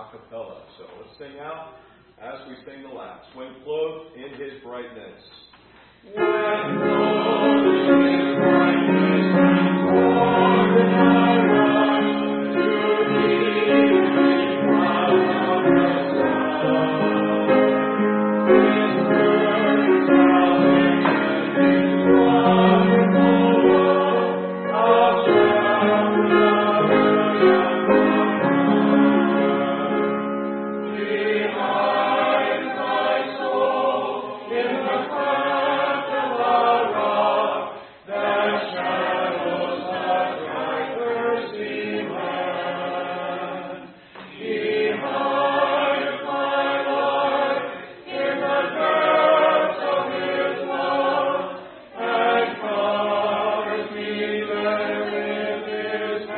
a cappella. So let's sing out as we sing the last. When clothed in His brightness. When clothed in His brightness and born in our to be proud of the sun. His birth salvation is wonderful world of shepherd of earth and woman. Behind my soul in the cleft of the rock, that shadows the dry thirsty land. Behind my life in the depths of His love, and covers me there with His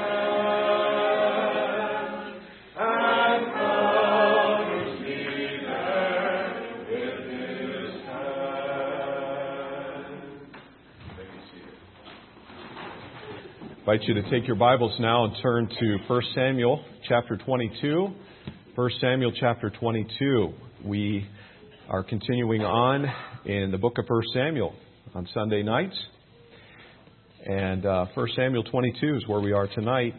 hand, and covers me there with His hand. Thank you, seated. I invite you to take your Bibles now and turn to 1 Samuel chapter 22. 1 Samuel chapter 22. We are continuing on in the book of 1 Samuel on Sunday nights. And 1 Samuel 22 is where we are tonight.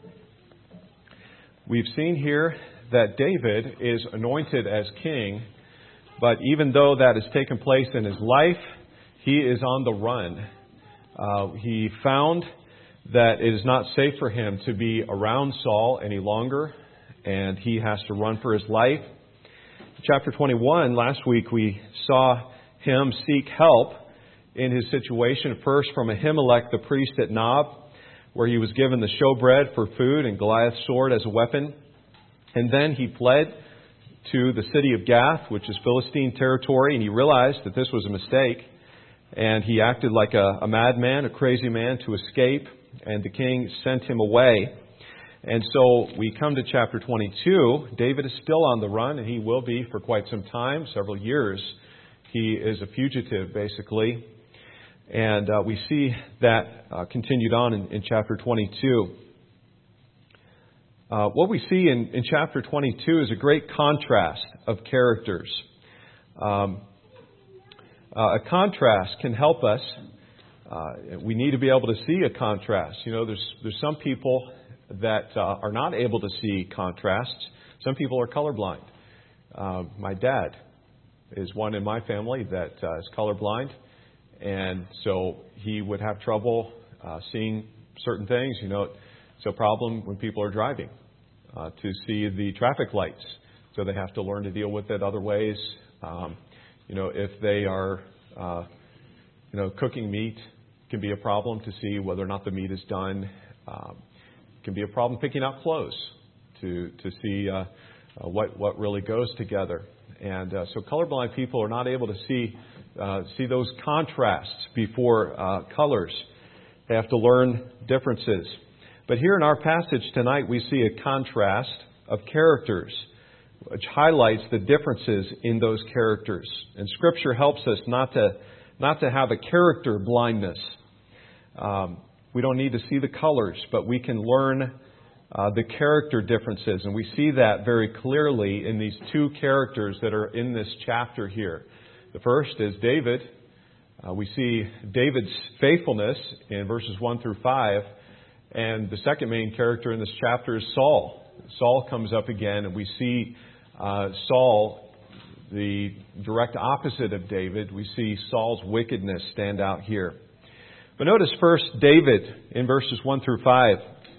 We've seen here that David is anointed as king, but even though that has taken place in his life, he is on the run. He found that it is not safe for him to be around Saul any longer, and he has to run for his life. Chapter 21, last week we saw him seek help in his situation, first from Ahimelech, the priest at Nob, where he was given the showbread for food and Goliath's sword as a weapon. And then he fled to the city of Gath, which is Philistine territory, and he realized that this was a mistake. And he acted like a madman, a crazy man, to escape, and the king sent him away. And so we come to chapter 22. David is still on the run, and he will be for quite some time, several years. He is a fugitive, basically. And we see that continued on in chapter 22. What we see in chapter 22 is a great contrast of characters. A contrast can help us. We need to be able to see a contrast. You know, there's some people that are not able to see contrasts. Some people are colorblind. My dad is one in my family that is colorblind, and so he would have trouble seeing certain things. You know, it's a problem when people are driving to see the traffic lights, so they have to learn to deal with it other ways. You know, if they are cooking meat, it can be a problem to see whether or not the meat is done. It can be a problem picking out clothes to see what really goes together. And so colorblind people are not able to see those contrasts before colors. They have to learn differences. But here in our passage tonight, we see a contrast of characters, which highlights the differences in those characters. And Scripture helps us not to have a character blindness. We don't need to see the colors, but we can learn the character differences. And we see that very clearly in these two characters that are in this chapter here. The first is David. We see David's faithfulness in verses 1 through 5. And the second main character in this chapter is Saul. Saul comes up again, and we see Saul, the direct opposite of David. We see Saul's wickedness stand out here. But notice first David in verses 1 through 5.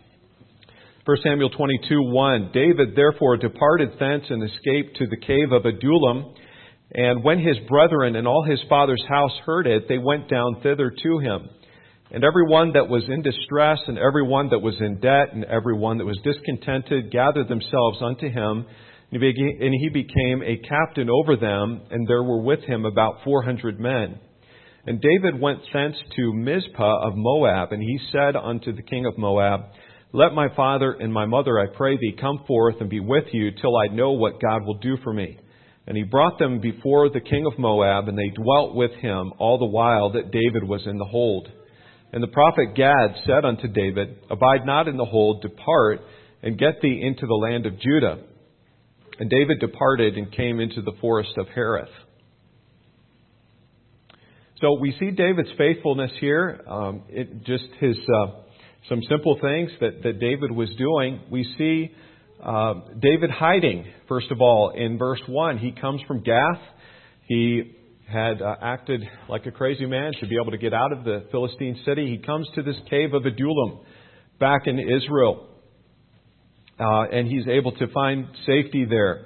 1 Samuel 22:1. David therefore departed thence and escaped to the cave of Adullam. And when his brethren and all his father's house heard it, they went down thither to him. And every one that was in distress, and every one that was in debt, and every one that was discontented, gathered themselves unto him. And he became a captain over them, and there were with him about 400 men. And David went thence to Mizpah of Moab, and he said unto the king of Moab, Let my father and my mother, I pray thee, come forth and be with you, till I know what God will do for me. And he brought them before the king of Moab, and they dwelt with him all the while that David was in the hold. And the prophet Gad said unto David, Abide not in the hold, depart, and get thee into the land of Judah. And David departed and came into the forest of Hereth. So we see David's faithfulness here. Some simple things that David was doing. We see David hiding, first of all, in verse 1. He comes from Gath. He had acted like a crazy man to be able to get out of the Philistine city. He comes to this cave of Adullam back in Israel. And he's able to find safety there.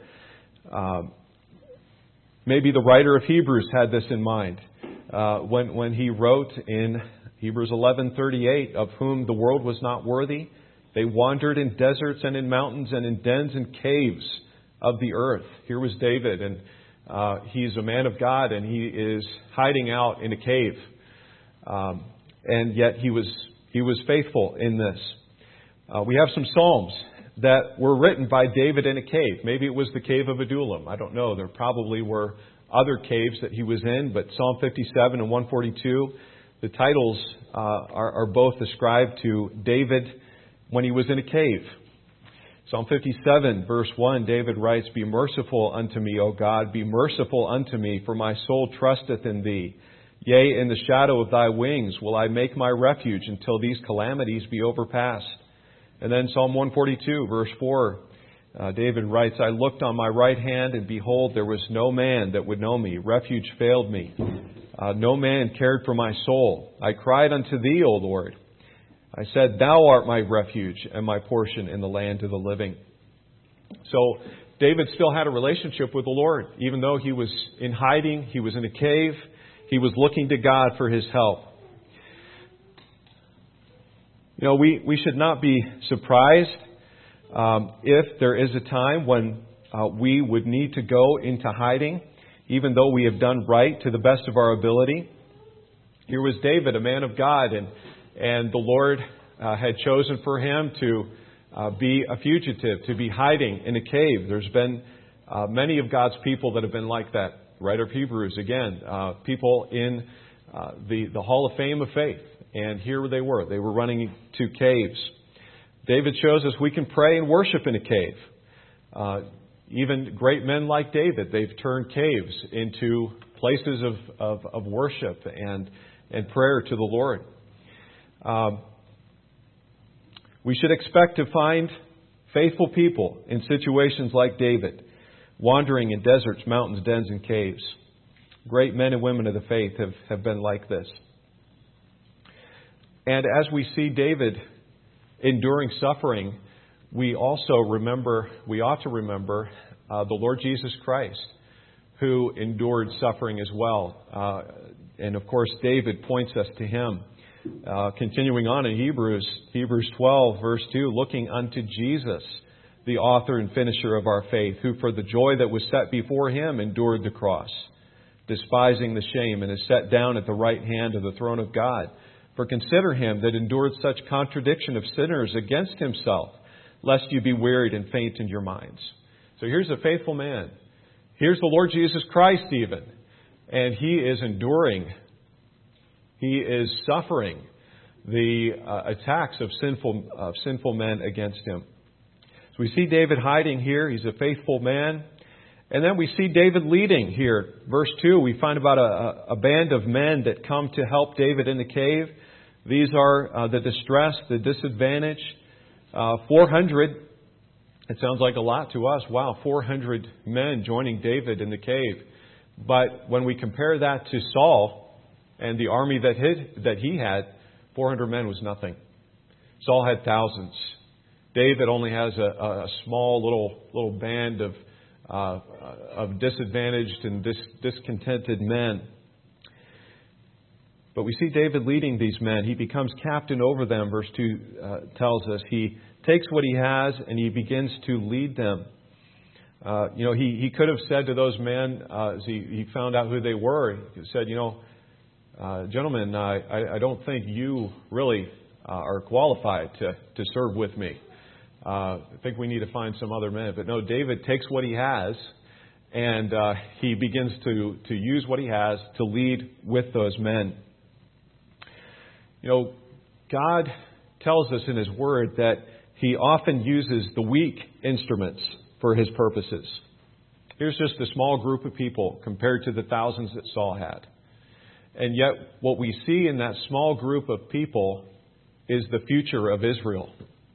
Maybe the writer of Hebrews had this in mind when he wrote in Hebrews 11:38, of whom the world was not worthy. They wandered in deserts and in mountains and in dens and caves of the earth. Here was David, and he's a man of God, and he is hiding out in a cave. And yet he was faithful in this. We have some Psalms that were written by David in a cave. Maybe it was the cave of Adullam. I don't know. There probably were other caves that he was in, but Psalm 57 and 142, the titles are both ascribed to David when he was in a cave. Psalm 57, verse 1, David writes, "Be merciful unto me, O God, be merciful unto me, for my soul trusteth in thee. Yea, in the shadow of thy wings will I make my refuge until these calamities be overpast." And then Psalm 142, verse 4, David writes, "I looked on my right hand, and behold, there was no man that would know me. Refuge failed me. No man cared for my soul. I cried unto thee, O Lord. I said, Thou art my refuge and my portion in the land of the living." So David still had a relationship with the Lord. Even though he was in hiding, he was in a cave, he was looking to God for his help. You know, we should not be surprised if there is a time when we would need to go into hiding, even though we have done right to the best of our ability. Here was David, a man of God, and the Lord had chosen for him to be a fugitive, to be hiding in a cave. There's been many of God's people that have been like that. Writer of Hebrews, again, people in the Hall of Fame of faith. And here they were. They were running to caves. David shows us we can pray and worship in a cave. Even great men like David, they've turned caves into places of worship and prayer to the Lord. We should expect to find faithful people in situations like David, wandering in deserts, mountains, dens, and caves. Great men and women of the faith have been like this. And as we see David enduring suffering, we ought to remember the Lord Jesus Christ, who endured suffering as well. And of course, David points us to him. Continuing on in Hebrews 12, verse 2, looking unto Jesus, the author and finisher of our faith, who for the joy that was set before him endured the cross, despising the shame, and is set down at the right hand of the throne of God. For consider him that endured such contradiction of sinners against himself, lest you be wearied and faint in your minds. So here's a faithful man. Here's the Lord Jesus Christ even. And he is enduring. He is suffering the attacks of sinful men against him. So we see David hiding here. He's a faithful man. And then we see David leading here. Verse 2, we find about a band of men that come to help David in the cave. These are the distressed, the disadvantaged. 400, it sounds like a lot to us. Wow, 400 men joining David in the cave. But when we compare that to Saul and the army that he had, 400 men was nothing. Saul had thousands. David only has a small little band of disadvantaged and discontented men. But we see David leading these men. He becomes captain over them, verse 2 tells us. He takes what he has and he begins to lead them. He could have said to those men, as he found out who they were, he said, gentlemen, I don't think you really are qualified to serve with me. I think we need to find some other men. But no, David takes what he has and he begins to use what he has to lead with those men. God tells us in His Word that He often uses the weak instruments for His purposes. Here's just a small group of people compared to the thousands that Saul had. And yet, what we see in that small group of people is the future of Israel.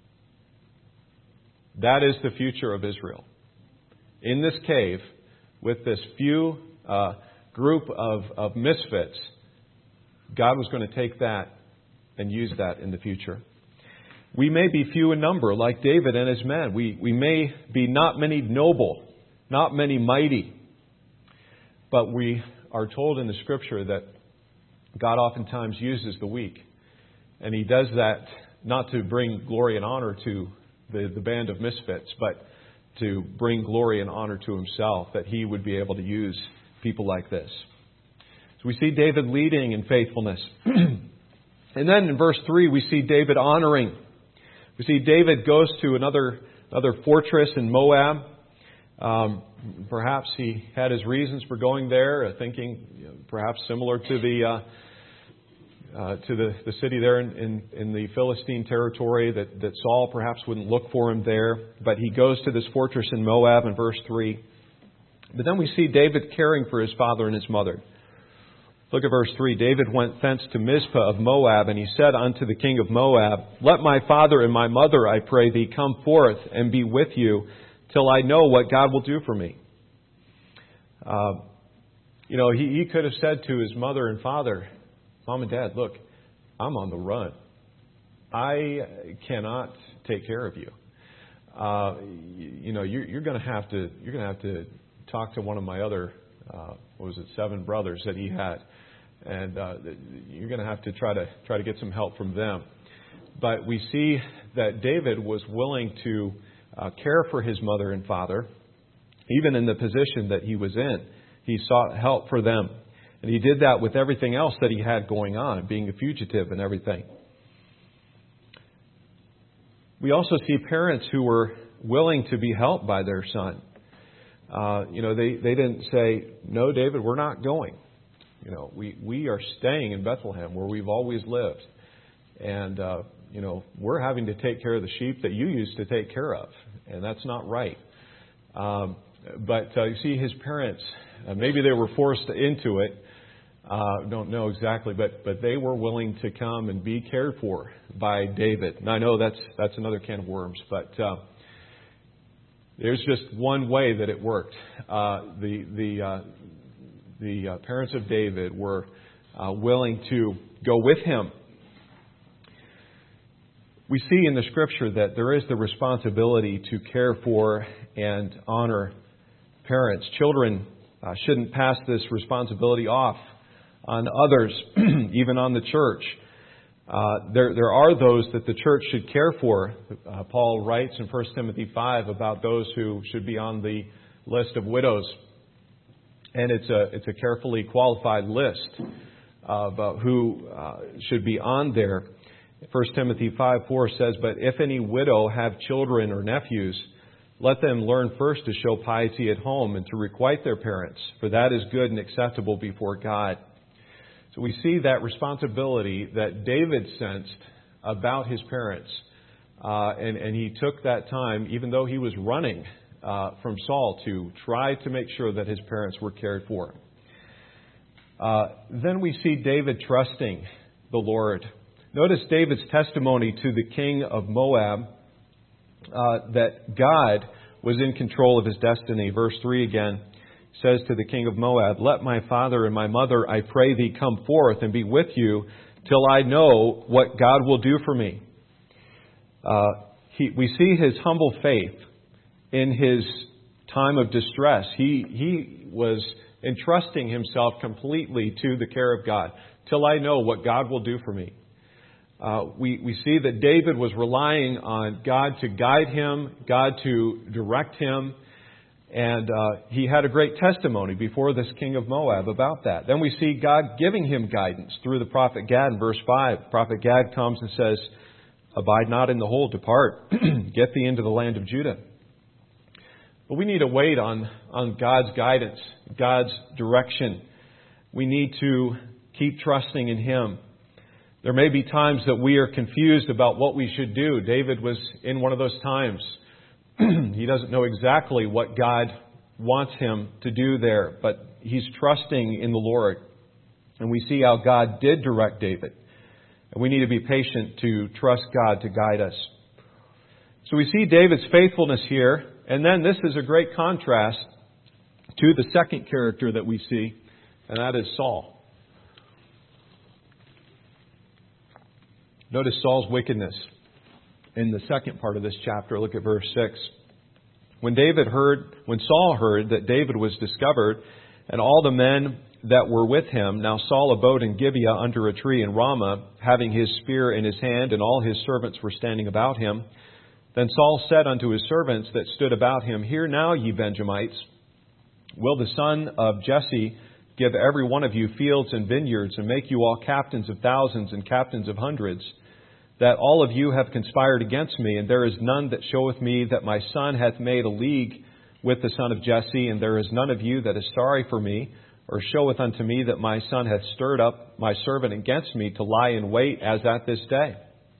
That is the future of Israel. In this cave, with this few group of misfits, God was going to take that and use that in the future. We may be few in number, like David and his men. We may be not many noble, not many mighty. But we are told in the Scripture that God oftentimes uses the weak. And He does that not to bring glory and honor to the band of misfits, but to bring glory and honor to Himself, that He would be able to use people like this. So we see David leading in faithfulness. And then in verse 3, we see David honoring. We see David goes to another fortress in Moab. Perhaps he had his reasons for going there, thinking perhaps similar to the city there in the Philistine territory, that Saul perhaps wouldn't look for him there. But he goes to this fortress in Moab in verse 3. But then we see David caring for his father and his mother. Look at verse 3. David went thence to Mizpah of Moab, and he said unto the king of Moab, Let my father and my mother, I pray thee, come forth and be with you, till I know what God will do for me. He could have said to his mother and father, Mom and Dad, look, I'm on the run. I cannot take care of you. You're going to have to talk to one of my other 7 brothers that he had, and you're going to have to try to get some help from them. But we see that David was willing to care for his mother and father, even in the position that he was in. He sought help for them. And he did that with everything else that he had going on, being a fugitive and everything. We also see parents who were willing to be helped by their son. They didn't say, no, David, we're not going. We are staying in Bethlehem where we've always lived. And, we're having to take care of the sheep that you used to take care of. And that's not right. But you see his parents, maybe they were forced into it. Don't know exactly, but they were willing to come and be cared for by David. And I know that's another can of worms, but there's just one way that it worked. The parents of David were willing to go with him. We see in the Scripture that there is the responsibility to care for and honor parents. Children shouldn't pass this responsibility off on others, even on the church. There are those that the church should care for. Paul writes in 1 Timothy 5 about those who should be on the list of widows. And it's a carefully qualified list of who should be on there. 1 Timothy 5:4 says, But if any widow have children or nephews, let them learn first to show piety at home and to requite their parents, for that is good and acceptable before God. So we see that responsibility that David sensed about his parents. And he took that time, even though he was running from Saul, to try to make sure that his parents were cared for. Then we see David trusting the Lord. Notice David's testimony to the king of Moab that God was in control of his destiny. Verse 3 again says to the king of Moab, Let my father and my mother, I pray thee, come forth and be with you till I know what God will do for me. We see his humble faith in his time of distress. He was entrusting himself completely to the care of God till I know what God will do for me. We see that David was relying on God to guide him, God to direct him, and he had a great testimony before this king of Moab about that. Then we see God giving him guidance through the prophet Gad in verse 5. Prophet Gad comes and says, Abide not in the hole, depart, get thee into the land of Judah. But we need to wait on God's guidance, God's direction. We need to keep trusting in Him. There may be times that we are confused about what we should do. David was in one of those times. He doesn't know exactly what God wants him to do there, but he's trusting in the Lord. And we see how God did direct David. And we need to be patient to trust God to guide us. So we see David's faithfulness here, and then this is a great contrast to the second character that we see, and that is Saul. Notice Saul's wickedness in the second part of this chapter. Look at verse 6. When Saul heard that David was discovered, and all the men that were with him, now Saul abode in Gibeah under a tree in Ramah, having his spear in his hand, and all his servants were standing about him. Then Saul said unto his servants that stood about him, Hear now, ye Benjamites, will the son of Jesse give every one of you fields and vineyards, and make you all captains of thousands and captains of hundreds, that all of you have conspired against me, and there is none that showeth me that my son hath made a league with the son of Jesse, and there is none of you that is sorry for me, or showeth unto me that my son hath stirred up my servant against me to lie in wait as at this day.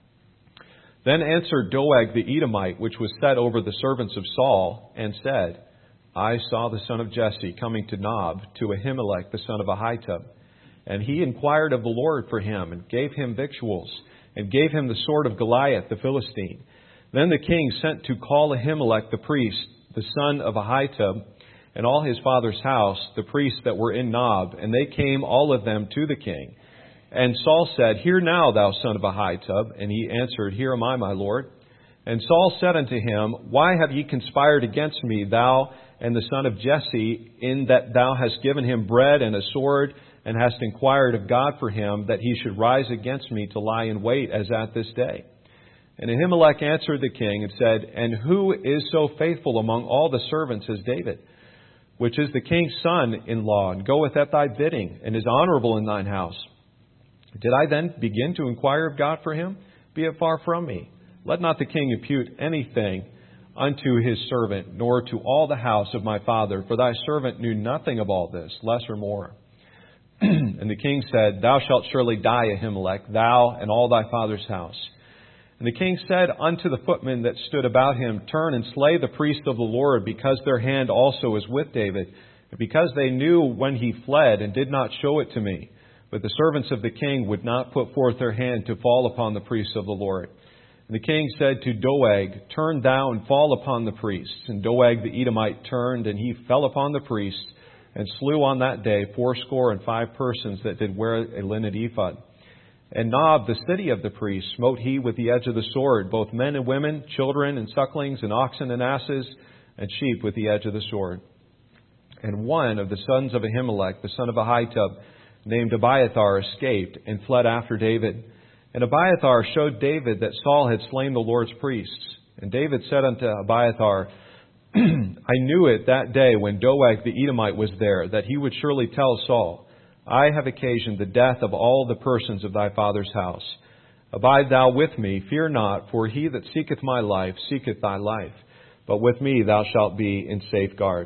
Then answered Doeg the Edomite, which was set over the servants of Saul, and said, I saw the son of Jesse coming to Nob, to Ahimelech the son of Ahitub. And he inquired of the Lord for him, and gave him victuals, and gave him the sword of Goliath the Philistine. Then the king sent to call Ahimelech the priest, the son of Ahitub, and all his father's house, the priests that were in Nob, and they came all of them to the king. And Saul said, Hear now, thou son of Ahitub. And he answered, Here am I, my lord. And Saul said unto him, Why have ye conspired against me, thou and the son of Jesse, in that thou hast given him bread and a sword, and hast inquired of God for him, that he should rise against me to lie in wait as at this day? And Ahimelech answered the king and said, And who is so faithful among all the servants as David, which is the king's son-in-law, and goeth at thy bidding, and is honorable in thine house? Did I then begin to inquire of God for him? Be it far from me. Let not the king impute anything unto his servant, nor to all the house of my father, for thy servant knew nothing of all this, less or more. And the king said, Thou shalt surely die, Ahimelech, thou and all thy father's house. And the king said unto the footmen that stood about him, Turn and slay the priest of the Lord, because their hand also is with David, and because they knew when he fled, and did not show it to me. But the servants of the king would not put forth their hand to fall upon the priests of the Lord. And the king said to Doeg, Turn thou and fall upon the priests. And Doeg the Edomite turned, and he fell upon the priests, and slew on that day 75 persons that did wear a linen ephod. And Nob, the city of the priests, smote he with the edge of the sword, both men and women, children and sucklings, and oxen and asses, and sheep with the edge of the sword. And one of the sons of Ahimelech, the son of Ahitub, named Abiathar, escaped and fled after David. And Abiathar showed David that Saul had slain the Lord's priests. And David said unto Abiathar, I knew it that day when Doeg the Edomite was there, that he would surely tell Saul, I have occasioned the death of all the persons of thy father's house. Abide thou with me, fear not, for he that seeketh my life seeketh thy life. But with me thou shalt be in safeguard.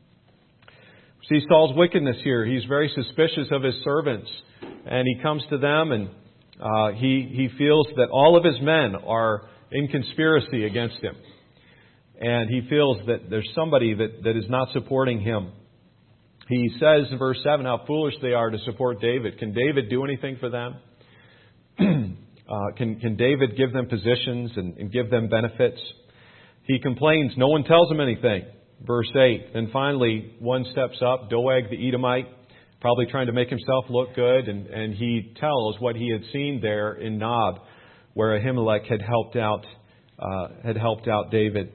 See Saul's wickedness here. He's very suspicious of his servants. And he comes to them and he feels that all of his men are in conspiracy against him. And he feels that there's somebody that is not supporting him. He says in verse 7 how foolish they are to support David. Can David do anything for them? Can David give them positions and give them benefits? He complains, no one tells him anything. Verse 8. Then finally, one steps up, Doeg the Edomite, probably trying to make himself look good. And he tells what he had seen there in Nob, where Ahimelech had helped out David.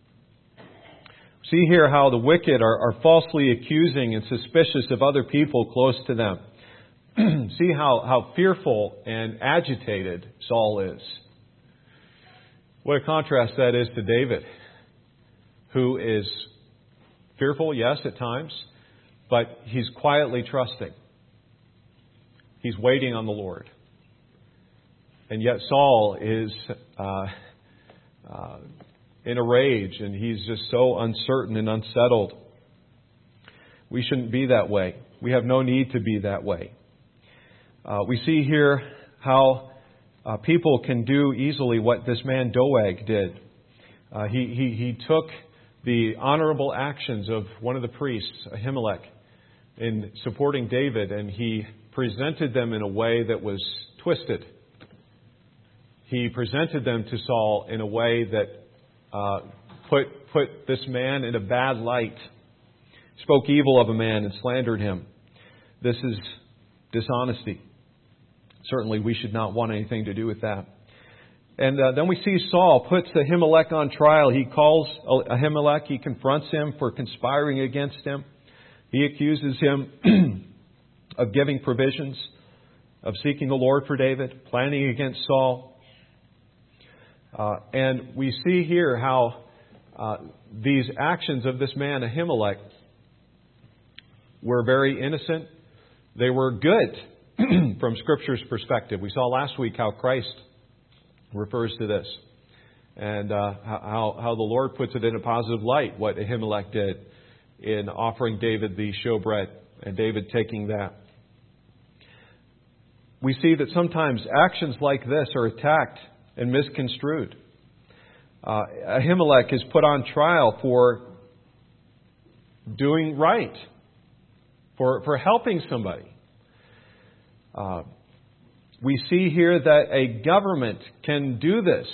See here how the wicked are falsely accusing and suspicious of other people close to them. See how fearful and agitated Saul is. What a contrast that is to David, who is fearful, yes, at times, but he's quietly trusting. He's waiting on the Lord. And yet Saul is in a rage, and he's just so uncertain and unsettled. We shouldn't be that way. We have no need to be that way. We see here how people can do easily what this man Doeg did. He took the honorable actions of one of the priests, Ahimelech, in supporting David, and he presented them in a way that was twisted. He presented them to Saul in a way that put this man in a bad light, spoke evil of a man and slandered him. This is dishonesty. Certainly we should not want anything to do with that. And then we see Saul puts Ahimelech on trial. He calls Ahimelech. He confronts him for conspiring against him. He accuses him of giving provisions, of seeking the Lord for David, planning against Saul. And we see here how these actions of this man, Ahimelech, were very innocent. They were good from Scripture's perspective. We saw last week how Christ refers to this, and how the Lord puts it in a positive light, what Ahimelech did in offering David the showbread, and David taking that. We see that sometimes actions like this are attacked and misconstrued. Ahimelech is put on trial for doing right, for helping somebody. We see here that a government can do this.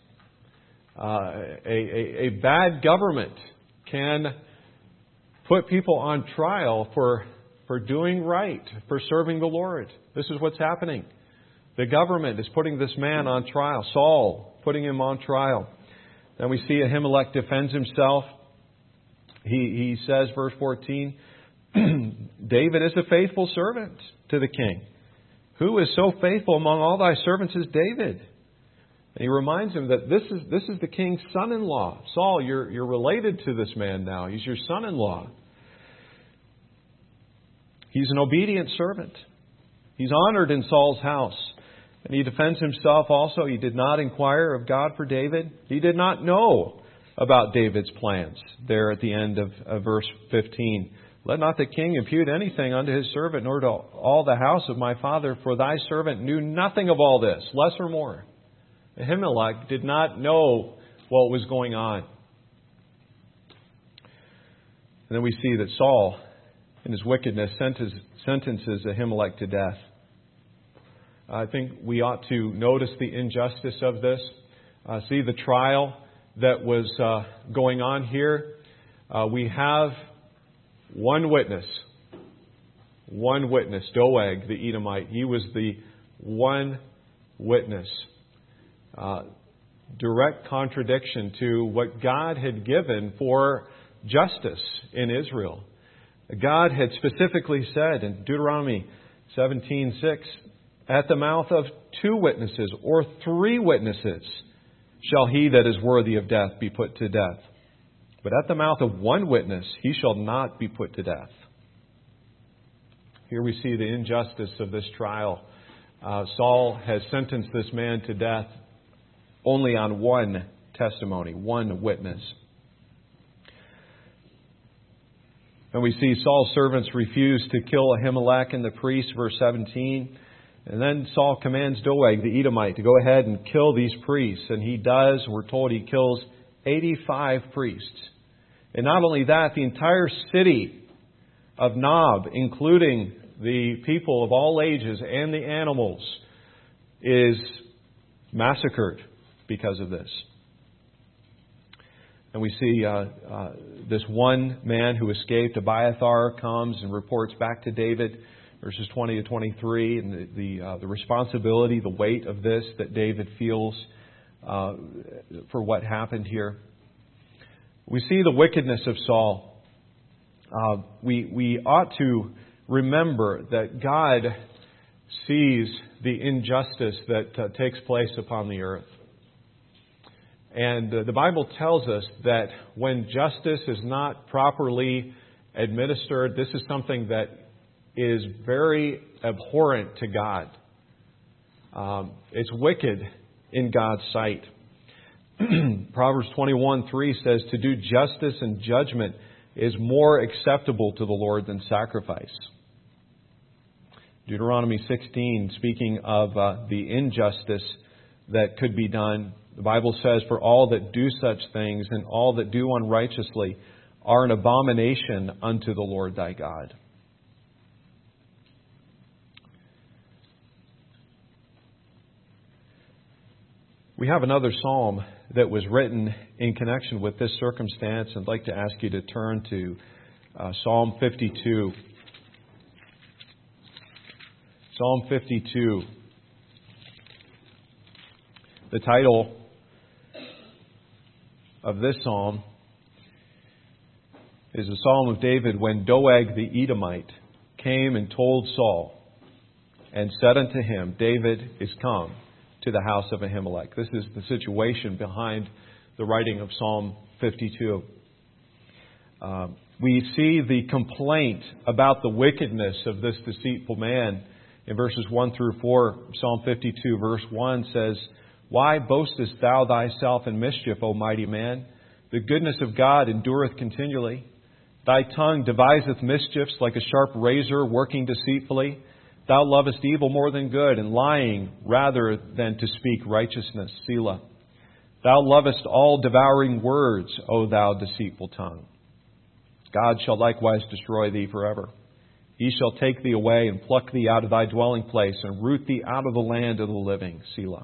A bad government can put people on trial for doing right, for serving the Lord. This is what's happening. The government is putting this man on trial, Saul, putting him on trial. Then we see Ahimelech defends himself. He says, verse 14, David is a faithful servant to the king. Who is so faithful among all thy servants as David? And he reminds him that this is the king's son-in-law. Saul, you're related to this man now. He's your son-in-law. He's an obedient servant. He's honored in Saul's house. And he defends himself also. He did not inquire of God for David. He did not know about David's plans. There at the end of verse 15. Let not the king impute anything unto his servant, nor to all the house of my father, for thy servant knew nothing of all this, less or more. Ahimelech did not know what was going on. And then we see that Saul, in his wickedness, sentences Ahimelech to death. I think we ought to notice the injustice of this. See the trial that was going on here. We have one witness, Doeg the Edomite. He was the one witness. Direct contradiction to what God had given for justice in Israel. God had specifically said in Deuteronomy 17:6, at the mouth of 2 witnesses or 3 witnesses shall he that is worthy of death be put to death. But at the mouth of 1 witness he shall not be put to death. Here we see the injustice of this trial. Saul has sentenced this man to death only on 1 testimony, 1 witness. And we see Saul's servants refuse to kill Ahimelech and the priest, verse 17. And then Saul commands Doeg the Edomite to go ahead and kill these priests. And he does. We're told he kills 85 priests. And not only that, the entire city of Nob, including the people of all ages and the animals, is massacred because of this. And we see this one man who escaped, Abiathar, comes and reports back to David, verses 20 to 23, and the responsibility, the weight of this that David feels for what happened here. We see the wickedness of Saul. We ought to remember that God sees the injustice that takes place upon the earth. And the Bible tells us that when justice is not properly administered, this is something that is very abhorrent to God. It's wicked in God's sight. Proverbs 21:3 says, to do justice and judgment is more acceptable to the Lord than sacrifice. Deuteronomy 16, speaking of the injustice that could be done, The Bible says, "For all that do such things and all that do unrighteously are an abomination unto the Lord thy God." We have another psalm that was written in connection with this circumstance. I'd like to ask you to turn to Psalm 52. Psalm 52. The title of this psalm is a psalm of David when Doeg the Edomite came and told Saul and said unto him, "David is come to the house of Ahimelech." This is the situation behind the writing of Psalm 52. We see the complaint about the wickedness of this deceitful man in verses 1 through 4. Psalm 52 verse 1 says, "Why boastest thou thyself in mischief, O mighty man? The goodness of God endureth continually. Thy tongue deviseth mischiefs like a sharp razor working deceitfully. Thou lovest evil more than good, and lying rather than to speak righteousness. Selah. Thou lovest all devouring words, O thou deceitful tongue. God shall likewise destroy thee forever. He shall take thee away and pluck thee out of thy dwelling place and root thee out of the land of the living." Selah.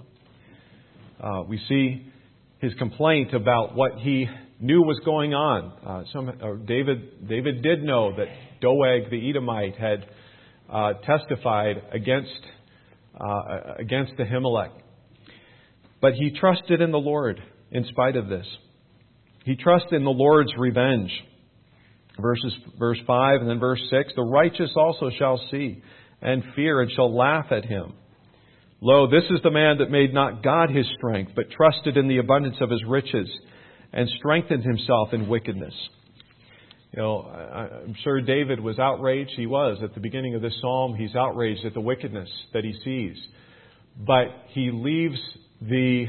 We see his complaint about what he knew was going on. David did know that Doeg the Edomite had testified against Ahimelech. But he trusted in the Lord in spite of this. He trusted in the Lord's revenge. Verse 5 and then verse 6, "The righteous also shall see and fear and shall laugh at him. Lo, this is the man that made not God his strength, but trusted in the abundance of his riches and strengthened himself in wickedness." You know, I'm sure David was outraged. He was at the beginning of this psalm. He's outraged at the wickedness that he sees. But he leaves the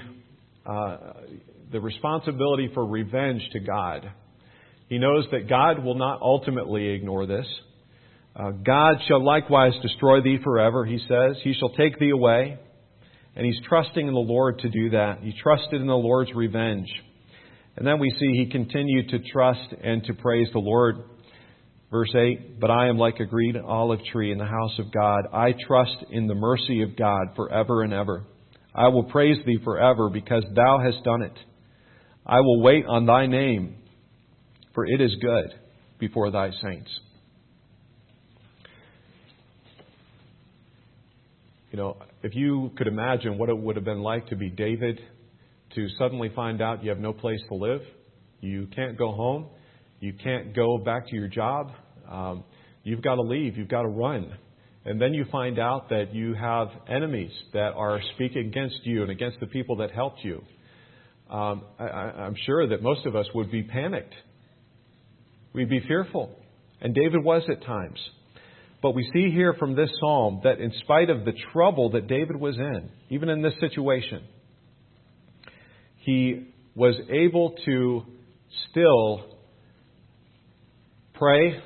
responsibility for revenge to God. He knows that God will not ultimately ignore this. "God shall likewise destroy thee forever," he says. "He shall take thee away." And he's trusting in the Lord to do that. He trusted in the Lord's revenge. And then we see he continued to trust and to praise the Lord. Verse 8, "But I am like a green olive tree in the house of God. I trust in the mercy of God forever and ever. I will praise thee forever because thou hast done it. I will wait on thy name, for it is good before thy saints." You know, if you could imagine what it would have been like to be David, to suddenly find out you have no place to live, you can't go home, you can't go back to your job, you've got to leave, you've got to run. And then you find out that you have enemies that are speaking against you and against the people that helped you. I'm sure that most of us would be panicked. We'd be fearful. And David was at times. But we see here from this psalm that in spite of the trouble that David was in, even in this situation, he was able to still pray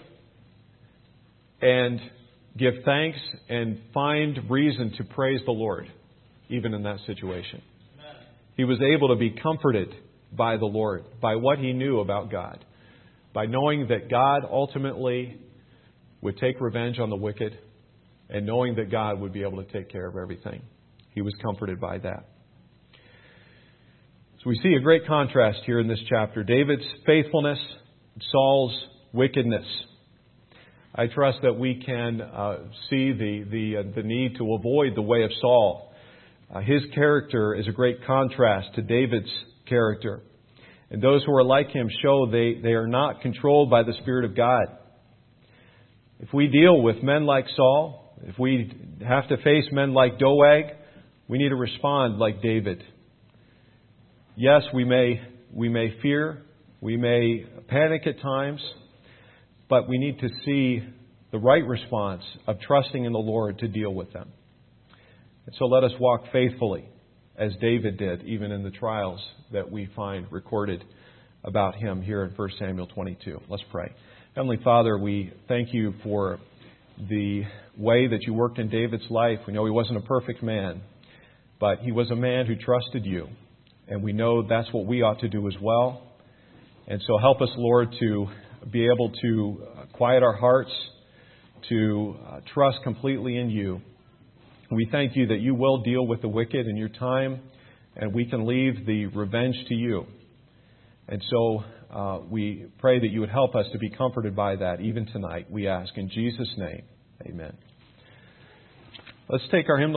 and give thanks and find reason to praise the Lord, even in that situation. He was able to be comforted by the Lord, by what he knew about God, by knowing that God ultimately would take revenge on the wicked, and knowing that God would be able to take care of everything. He was comforted by that. So we see a great contrast here in this chapter. David's faithfulness, Saul's wickedness. I trust that we can see the need to avoid the way of Saul. His character is a great contrast to David's character. And those who are like him show they are not controlled by the Spirit of God. If we deal with men like Saul, if we have to face men like Doeg, we need to respond like David. Yes, we may fear, we may panic at times, but we need to see the right response of trusting in the Lord to deal with them. And so let us walk faithfully as David did, even in the trials that we find recorded about him here in 1 Samuel 22. Let's pray. Heavenly Father, we thank you for the way that you worked in David's life. We know he wasn't a perfect man, but he was a man who trusted you. And we know that's what we ought to do as well. And so help us, Lord, to be able to quiet our hearts, to trust completely in You. We thank You that You will deal with the wicked in Your time, and we can leave the revenge to You. And so we pray that You would help us to be comforted by that even tonight, we ask. In Jesus' name, amen. Let's take our hymn.